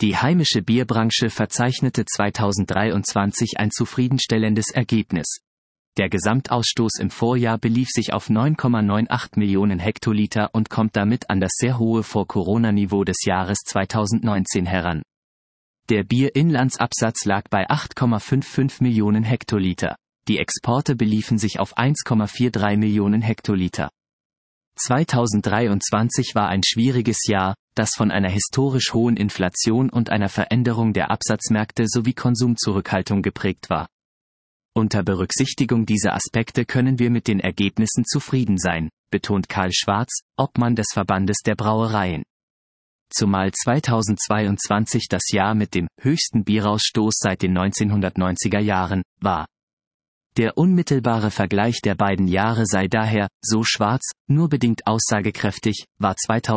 Die heimische Bierbranche verzeichnete 2023 ein zufriedenstellendes Ergebnis. Der Gesamtausstoß im Vorjahr belief sich auf 9,98 Millionen Hektoliter und kommt damit an das sehr hohe Vor-Corona-Niveau des Jahres 2019 heran. Der Bierinlandsabsatz lag bei 8,55 Millionen Hektoliter. Die Exporte beliefen sich auf 1,43 Millionen Hektoliter. 2023 war ein schwieriges Jahr, das von einer historisch hohen Inflation und einer Veränderung der Absatzmärkte sowie Konsumzurückhaltung geprägt war. Unter Berücksichtigung dieser Aspekte können wir mit den Ergebnissen zufrieden sein, betont Karl Schwarz, Obmann des Verbandes der Brauereien. Zumal 2022 das Jahr mit dem höchsten Bierausstoß seit den 1990er Jahren war. Der unmittelbare Vergleich der beiden Jahre sei daher, so Schwarz, nur bedingt aussagekräftig, war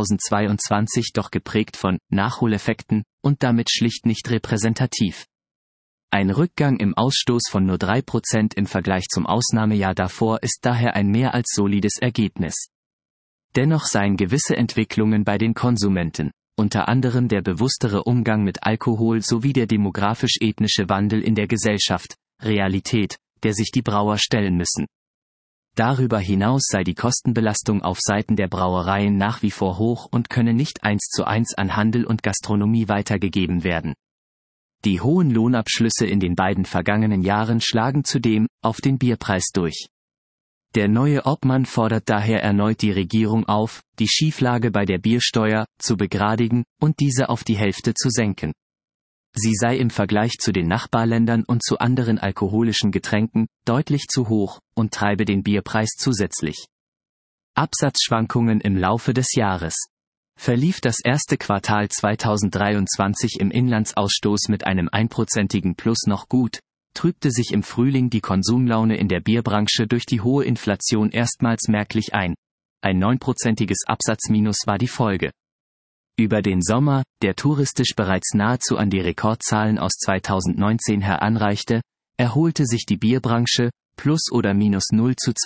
2022 doch geprägt von Nachholeffekten und damit schlicht nicht repräsentativ. Ein Rückgang im Ausstoß von nur 3% im Vergleich zum Ausnahmejahr davor ist daher ein mehr als solides Ergebnis. Dennoch seien gewisse Entwicklungen bei den Konsumenten, unter anderem der bewusstere Umgang mit Alkohol sowie der demografisch-ethnische Wandel in der Gesellschaft, Realität, der sich die Brauer stellen müssen. Darüber hinaus sei die Kostenbelastung auf Seiten der Brauereien nach wie vor hoch und könne nicht 1:1 an Handel und Gastronomie weitergegeben werden. Die hohen Lohnabschlüsse in den beiden vergangenen Jahren schlagen zudem auf den Bierpreis durch. Der neue Obmann fordert daher erneut die Regierung auf, die Schieflage bei der Biersteuer zu begradigen und diese auf die Hälfte zu senken. Sie sei im Vergleich zu den Nachbarländern und zu anderen alkoholischen Getränken deutlich zu hoch und treibe den Bierpreis zusätzlich. Absatzschwankungen im Laufe des Jahres. Verlief das erste Quartal 2023 im Inlandsausstoß mit einem 1%igen Plus noch gut, trübte sich im Frühling die Konsumlaune in der Bierbranche durch die hohe Inflation erstmals merklich ein. Ein 9%iges Absatzminus war die Folge. Über den Sommer, der touristisch bereits nahezu an die Rekordzahlen aus 2019 heranreichte, erholte sich die Bierbranche, plus oder minus 0 zu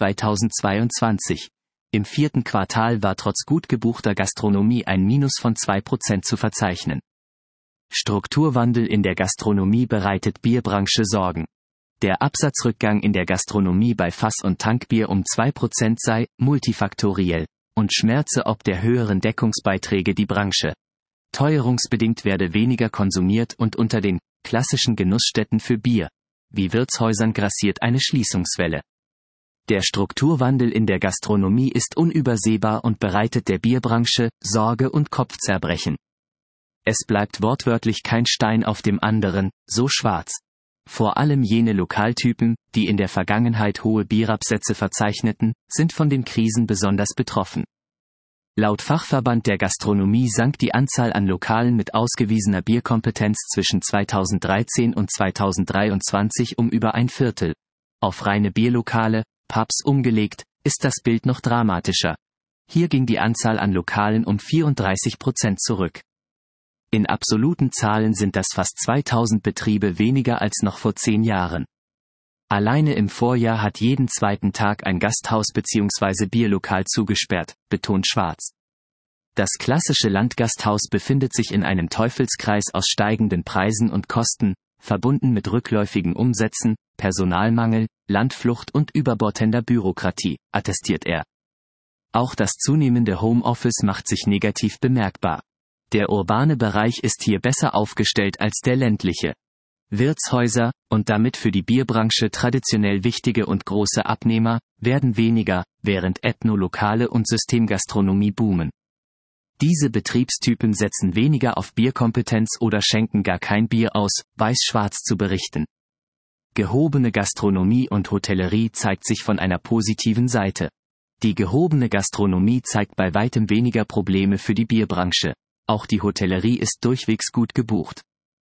2022. Im vierten Quartal war trotz gut gebuchter Gastronomie ein Minus von 2% zu verzeichnen. Strukturwandel in der Gastronomie bereitet Bierbranche Sorgen. Der Absatzrückgang in der Gastronomie bei Fass- und Tankbier um 2% sei multifaktoriell und schmerze ob der höheren Deckungsbeiträge die Branche. Teuerungsbedingt werde weniger konsumiert und unter den klassischen Genussstätten für Bier, wie Wirtshäusern grassiert eine Schließungswelle. Der Strukturwandel in der Gastronomie ist unübersehbar und bereitet der Bierbranche Sorge und Kopfzerbrechen. Es bleibt wortwörtlich kein Stein auf dem anderen, so Schwarz. Vor allem jene Lokaltypen, die in der Vergangenheit hohe Bierabsätze verzeichneten, sind von den Krisen besonders betroffen. Laut Fachverband der Gastronomie sank die Anzahl an Lokalen mit ausgewiesener Bierkompetenz zwischen 2013 und 2023 um über ein Viertel. Auf reine Bierlokale, Pubs umgelegt, ist das Bild noch dramatischer. Hier ging die Anzahl an Lokalen um 34% zurück. In absoluten Zahlen sind das fast 2000 Betriebe weniger als noch vor 10 Jahren. Alleine im Vorjahr hat jeden zweiten Tag ein Gasthaus bzw. Bierlokal zugesperrt, betont Schwarz. Das klassische Landgasthaus befindet sich in einem Teufelskreis aus steigenden Preisen und Kosten, verbunden mit rückläufigen Umsätzen, Personalmangel, Landflucht und überbordender Bürokratie, attestiert er. Auch das zunehmende Homeoffice macht sich negativ bemerkbar. Der urbane Bereich ist hier besser aufgestellt als der ländliche. Wirtshäuser, und damit für die Bierbranche traditionell wichtige und große Abnehmer, werden weniger, während Ethnolokale und Systemgastronomie boomen. Diese Betriebstypen setzen weniger auf Bierkompetenz oder schenken gar kein Bier aus, weiß Schwarz zu berichten. Gehobene Gastronomie und Hotellerie zeigt sich von einer positiven Seite. Die gehobene Gastronomie zeigt bei weitem weniger Probleme für die Bierbranche. Auch die Hotellerie ist durchwegs gut gebucht.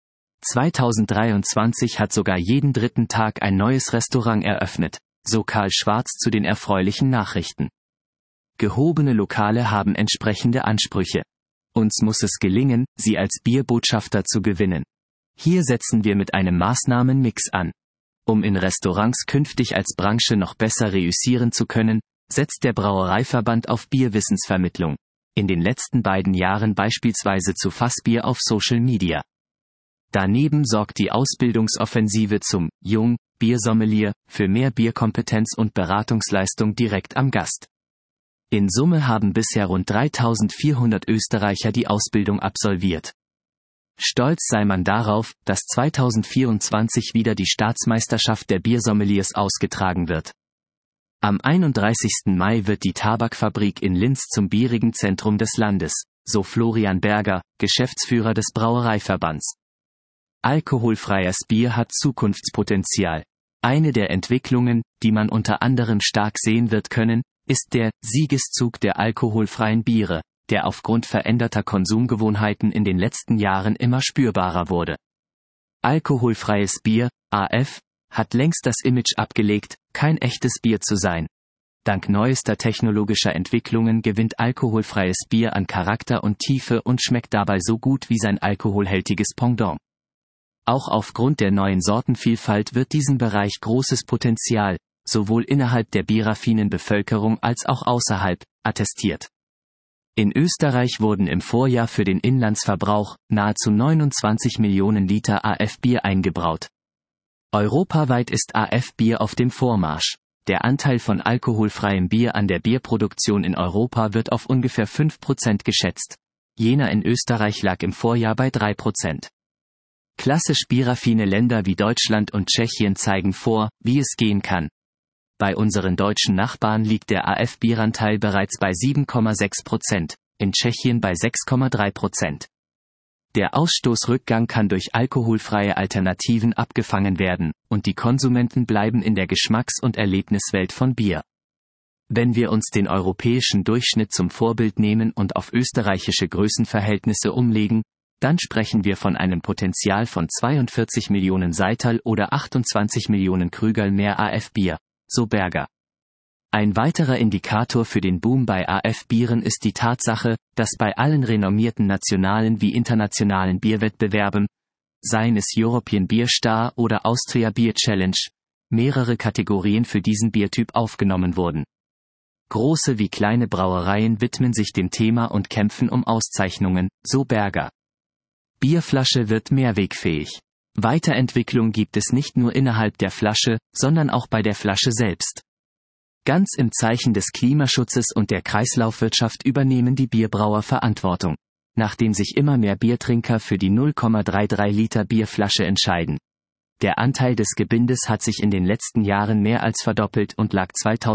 2023 hat sogar jeden dritten Tag ein neues Restaurant eröffnet, so Karl Schwarz zu den erfreulichen Nachrichten. Gehobene Lokale haben entsprechende Ansprüche. Uns muss es gelingen, sie als Bierbotschafter zu gewinnen. Hier setzen wir mit einem Maßnahmenmix an. Um in Restaurants künftig als Branche noch besser reüssieren zu können, setzt der Brauereiverband auf Bierwissensvermittlung. In den letzten beiden Jahren beispielsweise zu Fassbier auf Social Media. Daneben sorgt die Ausbildungsoffensive zum Jung-Biersommelier für mehr Bierkompetenz und Beratungsleistung direkt am Gast. In Summe haben bisher rund 3400 Österreicher die Ausbildung absolviert. Stolz sei man darauf, dass 2024 wieder die Staatsmeisterschaft der Biersommeliers ausgetragen wird. Am 31. Mai wird die Tabakfabrik in Linz zum bierigen Zentrum des Landes, so Florian Berger, Geschäftsführer des Brauereiverbands. Alkoholfreies Bier hat Zukunftspotenzial. Eine der Entwicklungen, die man unter anderem stark sehen wird können, ist der Siegeszug der alkoholfreien Biere, der aufgrund veränderter Konsumgewohnheiten in den letzten Jahren immer spürbarer wurde. Alkoholfreies Bier, AF, hat längst das Image abgelegt, kein echtes Bier zu sein. Dank neuester technologischer Entwicklungen gewinnt alkoholfreies Bier an Charakter und Tiefe und schmeckt dabei so gut wie sein alkoholhältiges Pendant. Auch aufgrund der neuen Sortenvielfalt wird diesem Bereich großes Potenzial, sowohl innerhalb der bieraffinen Bevölkerung als auch außerhalb, attestiert. In Österreich wurden im Vorjahr für den Inlandsverbrauch nahezu 29 Millionen Liter AF-Bier eingebraut. Europaweit ist AF-Bier auf dem Vormarsch. Der Anteil von alkoholfreiem Bier an der Bierproduktion in Europa wird auf ungefähr 5% geschätzt. Jener in Österreich lag im Vorjahr bei 3%. Klassisch bieraffine Länder wie Deutschland und Tschechien zeigen vor, wie es gehen kann. Bei unseren deutschen Nachbarn liegt der AF-Bieranteil bereits bei 7,6%, in Tschechien bei 6,3%. Der Ausstoßrückgang kann durch alkoholfreie Alternativen abgefangen werden, und die Konsumenten bleiben in der Geschmacks- und Erlebniswelt von Bier. Wenn wir uns den europäischen Durchschnitt zum Vorbild nehmen und auf österreichische Größenverhältnisse umlegen, dann sprechen wir von einem Potenzial von 42 Millionen Seital oder 28 Millionen Krügerl mehr AF-Bier, so Berger. Ein weiterer Indikator für den Boom bei AF-Bieren ist die Tatsache, dass bei allen renommierten nationalen wie internationalen Bierwettbewerben, seien es European Beer Star oder Austria Beer Challenge, mehrere Kategorien für diesen Biertyp aufgenommen wurden. Große wie kleine Brauereien widmen sich dem Thema und kämpfen um Auszeichnungen, so Berger. Bierflasche wird mehrwegfähig. Weiterentwicklung gibt es nicht nur innerhalb der Flasche, sondern auch bei der Flasche selbst. Ganz im Zeichen des Klimaschutzes und der Kreislaufwirtschaft übernehmen die Bierbrauer Verantwortung, nachdem sich immer mehr Biertrinker für die 0,33 Liter Bierflasche entscheiden. Der Anteil des Gebindes hat sich in den letzten Jahren mehr als verdoppelt und lag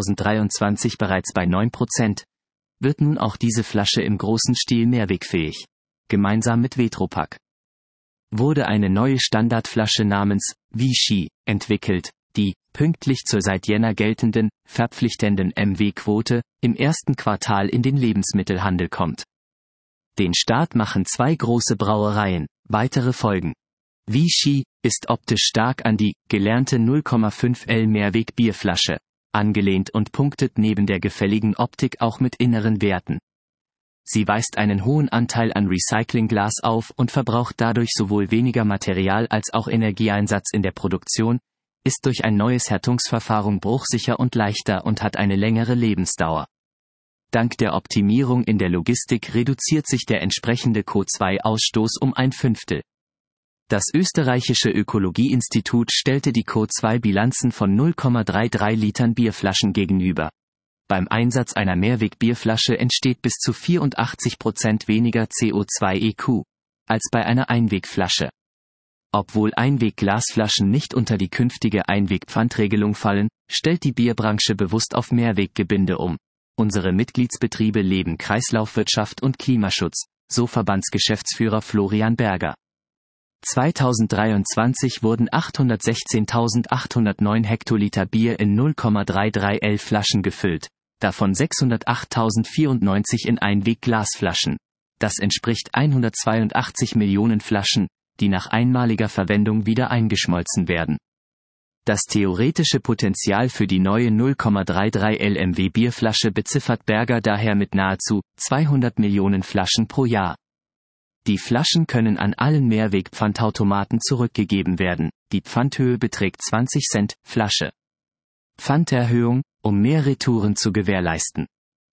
2023 bereits bei 9%, wird nun auch diese Flasche im großen Stil mehrwegfähig. Gemeinsam mit Vetropack wurde eine neue Standardflasche namens Vichy entwickelt, die, pünktlich zur seit Jänner geltenden, verpflichtenden MW-Quote, im ersten Quartal in den Lebensmittelhandel kommt. Den Start machen 2 große Brauereien, weitere folgen. Vichy ist optisch stark an die gelernte 0,5 L Mehrweg-Bierflasche angelehnt und punktet neben der gefälligen Optik auch mit inneren Werten. Sie weist einen hohen Anteil an Recyclingglas auf und verbraucht dadurch sowohl weniger Material als auch Energieeinsatz in der Produktion, ist durch ein neues Härtungsverfahren bruchsicher und leichter und hat eine längere Lebensdauer. Dank der Optimierung in der Logistik reduziert sich der entsprechende CO2-Ausstoß um 1/5. Das österreichische Ökologieinstitut stellte die CO2-Bilanzen von 0,33 Litern Bierflaschen gegenüber. Beim Einsatz einer Mehrweg-Bierflasche entsteht bis zu 84% weniger CO2-EQ als bei einer Einwegflasche. Obwohl Einweg-Glasflaschen nicht unter die künftige Einweg-Pfandregelung fallen, stellt die Bierbranche bewusst auf Mehrweggebinde um. Unsere Mitgliedsbetriebe leben Kreislaufwirtschaft und Klimaschutz, so Verbandsgeschäftsführer Florian Berger. 2023 wurden 816.809 Hektoliter Bier in 0,33 L Flaschen gefüllt, davon 608.094 in Einweg-Glasflaschen. Das entspricht 182 Millionen Flaschen, die nach einmaliger Verwendung wieder eingeschmolzen werden. Das theoretische Potenzial für die neue 0,33 LMW Bierflasche beziffert Berger daher mit nahezu 200 Millionen Flaschen pro Jahr. Die Flaschen können an allen Mehrweg-Pfandautomaten zurückgegeben werden, die Pfandhöhe beträgt 20 Cent, Flasche. Pfanderhöhung, um mehr Retouren zu gewährleisten.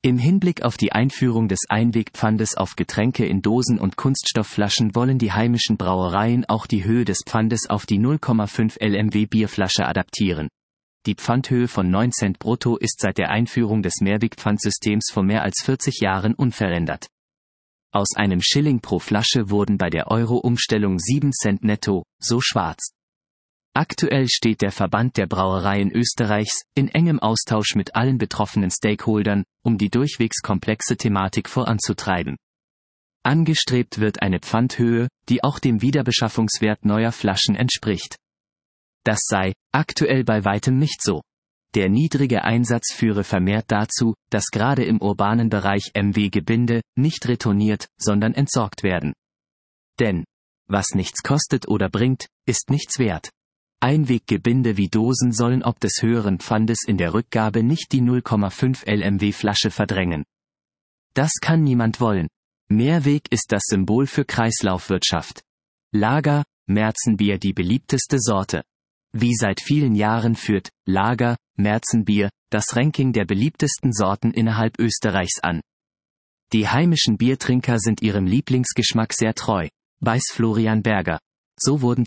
Im Hinblick auf die Einführung des Einwegpfandes auf Getränke in Dosen und Kunststoffflaschen wollen die heimischen Brauereien auch die Höhe des Pfandes auf die 0,5 LMW Bierflasche adaptieren. Die Pfandhöhe von 9 Cent brutto ist seit der Einführung des Mehrwegpfandsystems vor mehr als 40 Jahren unverändert. Aus einem Schilling pro Flasche wurden bei der Euro-Umstellung 7 Cent netto, so Schwarz. Aktuell steht der Verband der Brauereien Österreichs in engem Austausch mit allen betroffenen Stakeholdern, um die durchwegs komplexe Thematik voranzutreiben. Angestrebt wird eine Pfandhöhe, die auch dem Wiederbeschaffungswert neuer Flaschen entspricht. Das sei aktuell bei weitem nicht so. Der niedrige Einsatz führe vermehrt dazu, dass gerade im urbanen Bereich MW-Gebinde nicht retourniert, sondern entsorgt werden. Denn was nichts kostet oder bringt, ist nichts wert. Einweggebinde wie Dosen sollen ob des höheren Pfandes in der Rückgabe nicht die 0,5 LMW Flasche verdrängen. Das kann niemand wollen. Mehrweg ist das Symbol für Kreislaufwirtschaft. Lager, Märzenbier die beliebteste Sorte. Wie seit vielen Jahren führt Lager, Märzenbier das Ranking der beliebtesten Sorten innerhalb Österreichs an. Die heimischen Biertrinker sind ihrem Lieblingsgeschmack sehr treu, weiß Florian Berger. So wurden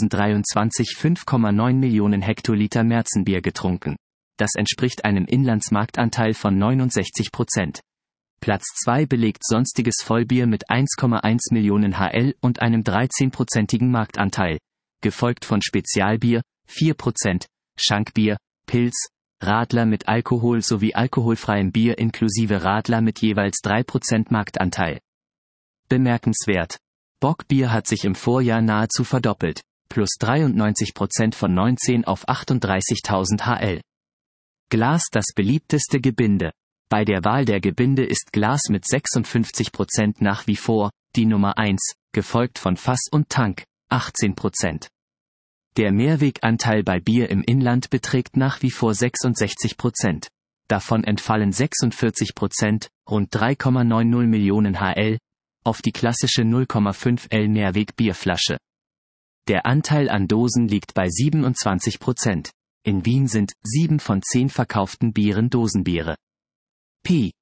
2023 5,9 Millionen Hektoliter Märzenbier getrunken. Das entspricht einem Inlandsmarktanteil von 69%. Platz 2 belegt sonstiges Vollbier mit 1,1 Millionen HL und einem 13%igen Marktanteil, gefolgt von Spezialbier, 4%, Schankbier, Pils, Radler mit Alkohol sowie alkoholfreiem Bier inklusive Radler mit jeweils 3% Marktanteil. Bemerkenswert. Bockbier hat sich im Vorjahr nahezu verdoppelt, plus 93% von 19 auf 38.000 HL. Glas das beliebteste Gebinde. Bei der Wahl der Gebinde ist Glas mit 56% nach wie vor die Nummer 1, gefolgt von Fass und Tank, 18%. Der Mehrweganteil bei Bier im Inland beträgt nach wie vor 66%. Davon entfallen 46%, rund 3,90 Millionen HL, auf die klassische 0,5 L Mehrweg-Bierflasche. Der Anteil an Dosen liegt bei 27%. In Wien sind 7 von 10 verkauften Bieren Dosenbiere. Pi.